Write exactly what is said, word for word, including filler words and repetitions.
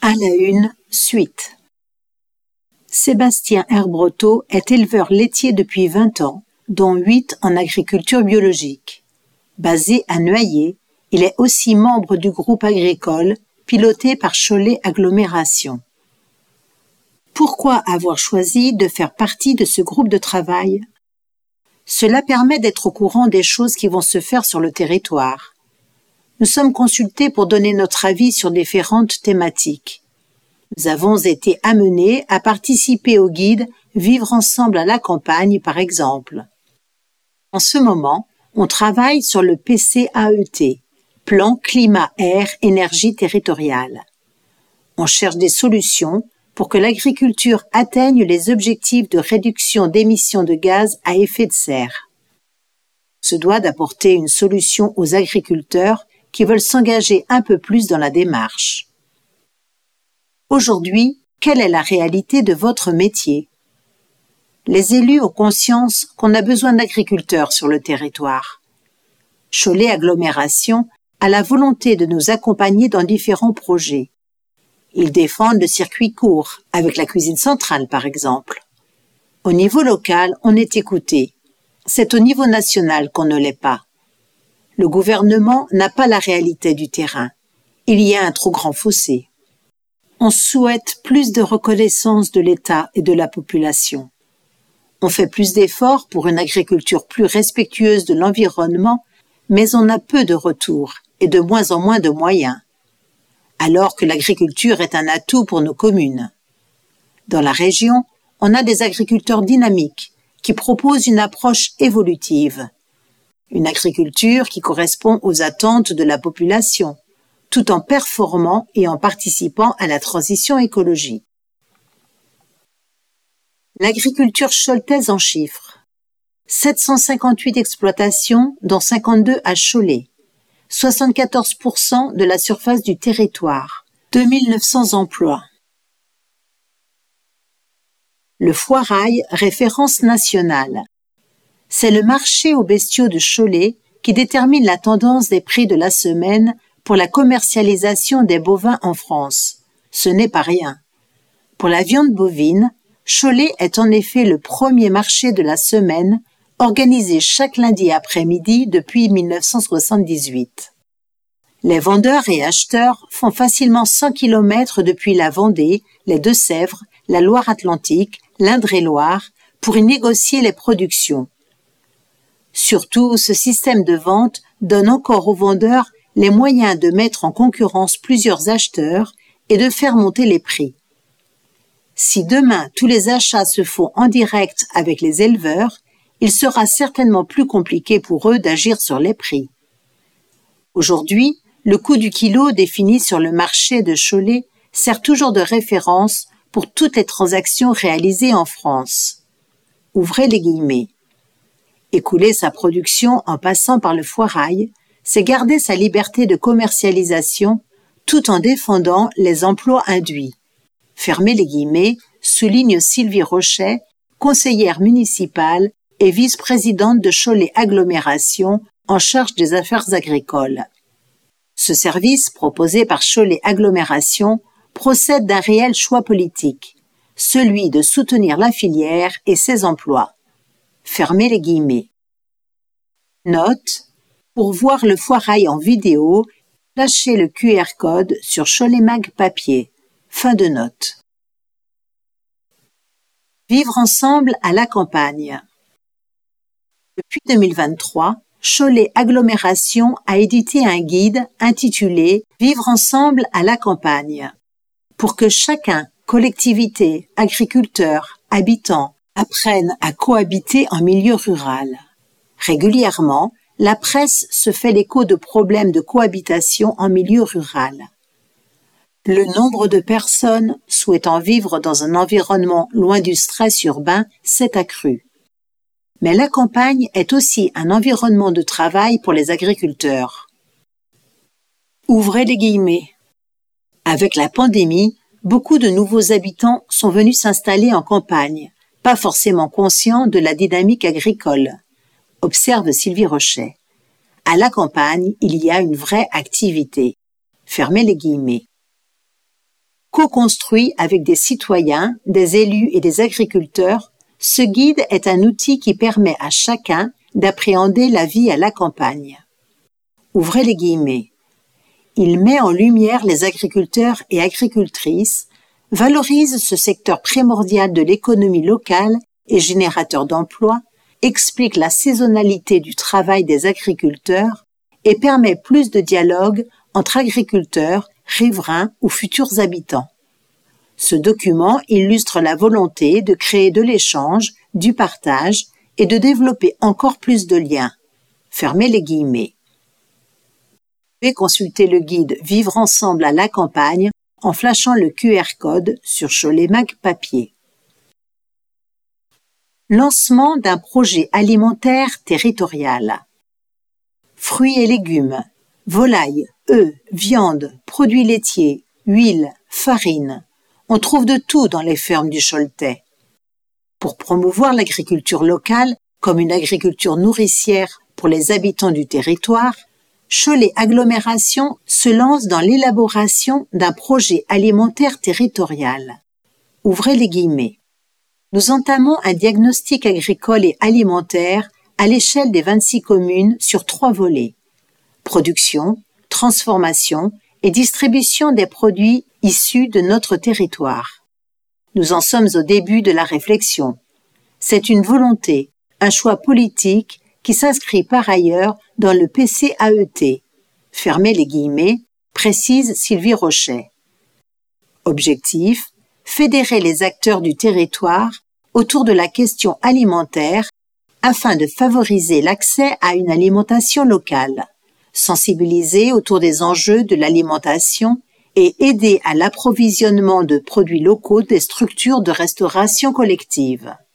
À la une, suite. Sébastien Herbreteau est éleveur laitier depuis vingt ans, dont huit en agriculture biologique. Basé à Noyers, il est aussi membre du groupe agricole piloté par Cholet Agglomération. Pourquoi avoir choisi de faire partie de ce groupe de travail ? Cela permet d'être au courant des choses qui vont se faire sur le territoire. Nous sommes consultés pour donner notre avis sur différentes thématiques. Nous avons été amenés à participer au guide Vivre ensemble à la campagne, par exemple. En ce moment, on travaille sur le P C A E T, Plan Climat-Air-Énergie Territoriale. On cherche des solutions pour que l'agriculture atteigne les objectifs de réduction d'émissions de gaz à effet de serre. On se doit d'apporter une solution aux agriculteurs qui veulent s'engager un peu plus dans la démarche. Aujourd'hui, quelle est la réalité de votre métier ? Les élus ont conscience qu'on a besoin d'agriculteurs sur le territoire. Cholet Agglomération a la volonté de nous accompagner dans différents projets. Ils défendent le circuit court, avec la cuisine centrale par exemple. Au niveau local, on est écouté. C'est au niveau national qu'on ne l'est pas. Le gouvernement n'a pas la réalité du terrain. Il y a un trop grand fossé. On souhaite plus de reconnaissance de l'État et de la population. On fait plus d'efforts pour une agriculture plus respectueuse de l'environnement, mais on a peu de retours et de moins en moins de moyens, alors que l'agriculture est un atout pour nos communes. Dans la région, on a des agriculteurs dynamiques qui proposent une approche évolutive. Une agriculture qui correspond aux attentes de la population, tout en performant et en participant à la transition écologique. L'agriculture choletaise en chiffres. sept cent cinquante-huit exploitations, dont cinquante-deux à Cholet. soixante-quatorze pour cent de la surface du territoire. deux mille neuf cents emplois. Le Foirail, référence nationale. C'est le marché aux bestiaux de Cholet qui détermine la tendance des prix de la semaine pour la commercialisation des bovins en France. Ce n'est pas rien. Pour la viande bovine, Cholet est en effet le premier marché de la semaine organisé chaque lundi après-midi depuis mille neuf cent soixante-dix-huit. Les vendeurs et acheteurs font facilement cent kilomètres depuis la Vendée, les Deux-Sèvres, la Loire-Atlantique, l'Indre-et-Loire pour y négocier les productions. Surtout, ce système de vente donne encore aux vendeurs les moyens de mettre en concurrence plusieurs acheteurs et de faire monter les prix. Si demain tous les achats se font en direct avec les éleveurs, il sera certainement plus compliqué pour eux d'agir sur les prix. Aujourd'hui, le coût du kilo défini sur le marché de Cholet sert toujours de référence pour toutes les transactions réalisées en France. Ouvrez les guillemets. Écouler sa production en passant par le Foirail, c'est garder sa liberté de commercialisation tout en défendant les emplois induits. Fermez les guillemets, souligne Sylvie Rochet, conseillère municipale et vice-présidente de Cholet Agglomération en charge des affaires agricoles. Ce service, proposé par Cholet Agglomération, procède d'un réel choix politique, celui de soutenir la filière et ses emplois. Fermez les guillemets. Note, pour voir le Foirail en vidéo, lâchez le Q R code sur Cholet Mag Papier. Fin de note. Vivre ensemble à la campagne. Depuis deux mille vingt-trois, Cholet Agglomération a édité un guide intitulé « Vivre ensemble à la campagne » pour que chacun, collectivité, agriculteur, habitant, apprenne à cohabiter en milieu rural. Régulièrement, la presse se fait l'écho de problèmes de cohabitation en milieu rural. Le nombre de personnes souhaitant vivre dans un environnement loin du stress urbain s'est accru. Mais la campagne est aussi un environnement de travail pour les agriculteurs. Ouvrez les guillemets. Avec la pandémie, beaucoup de nouveaux habitants sont venus s'installer en campagne, pas forcément conscients de la dynamique agricole, observe Sylvie Rochet. À la campagne, il y a une vraie activité. Fermez les guillemets. Co-construit avec des citoyens, des élus et des agriculteurs, ce guide est un outil qui permet à chacun d'appréhender la vie à la campagne. Ouvrez les guillemets. Il met en lumière les agriculteurs et agricultrices, valorise ce secteur primordial de l'économie locale et générateur d'emplois, explique la saisonnalité du travail des agriculteurs et permet plus de dialogue entre agriculteurs, riverains ou futurs habitants. Ce document illustre la volonté de créer de l'échange, du partage et de développer encore plus de liens. Fermez les guillemets. Vous pouvez consulter le guide Vivre ensemble à la campagne en flashant le Q R code sur Cholet Mag papier. Lancement d'un projet alimentaire territorial. Fruits et légumes, volailles, œufs, viande, produits laitiers, huile, farine. On trouve de tout dans les fermes du Choletais. Pour promouvoir l'agriculture locale comme une agriculture nourricière pour les habitants du territoire, Cholet Agglomération se lance dans l'élaboration d'un projet alimentaire territorial. Ouvrez les guillemets. Nous entamons un diagnostic agricole et alimentaire à l'échelle des vingt-six communes sur trois volets. Production, transformation et distribution des produits issus de notre territoire. Nous en sommes au début de la réflexion. C'est une volonté, un choix politique qui s'inscrit par ailleurs dans le P C A E T. Fermez les guillemets, précise Sylvie Rochet. Objectif, fédérer les acteurs du territoire autour de la question alimentaire afin de favoriser l'accès à une alimentation locale, sensibiliser autour des enjeux de l'alimentation et aider à l'approvisionnement de produits locaux des structures de restauration collective.